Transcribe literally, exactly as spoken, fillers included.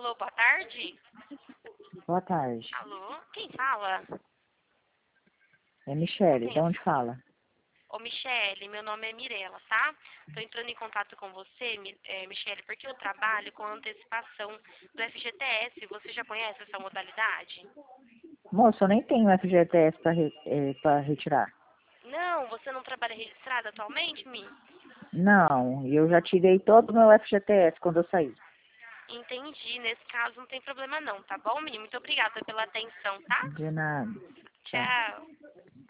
Alô, boa tarde? Boa tarde. Alô, quem fala? É Michele, Quem? de onde fala? Ô, Michele, meu nome é Mirela, tá? Tô entrando em contato com você, Mi- é, Michele, porque eu trabalho com antecipação do F G T S. Você já conhece essa modalidade? Moço, eu nem tenho F G T S para re, eh, pra retirar. Não, você não trabalha registrado atualmente, Mi? Não, eu já tirei todo o meu F G T S quando eu saí. Entendi. Nesse caso não tem problema não, tá bom, Mi? Muito obrigada pela atenção, tá? De nada. Tchau. Tchau.